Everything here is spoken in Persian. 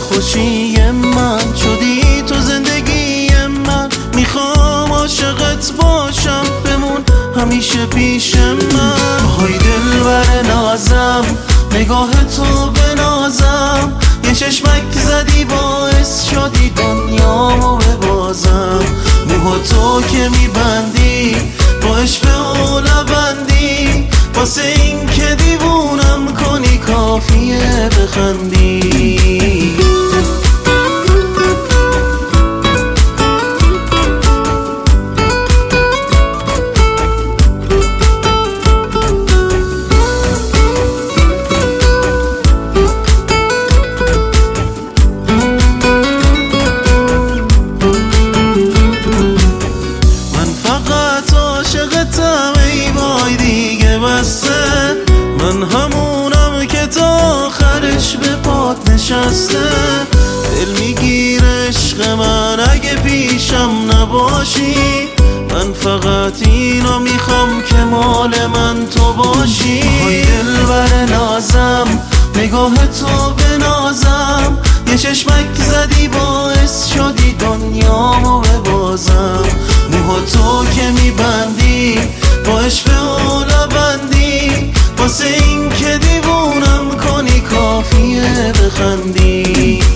خوشی من شدی تو زندگی من. میخوام عاشقت باشم بمون همیشه پیش من. های دلبر نازم نگاه تو بنازم، یه چشمک زدی باعث شدی دنیامو ببازم. موها تو که میبندی با عشق و لبندی، واسه این که دیوونم کنی کافیه بخندی. من همونم که تا آخرش به پات نشسته. دل میگیره عشق من اگه پیشم نباشی. من فقط اینو میخوام که مال من تو باشی. های دلبر نازم نگاه تو بنازم، یه چشمک زدی باعث شدی دنیامو ببازم. موها تو که میبندی با عشق و لبندی، واسه این که دیوونم کنی کافیه بخندی.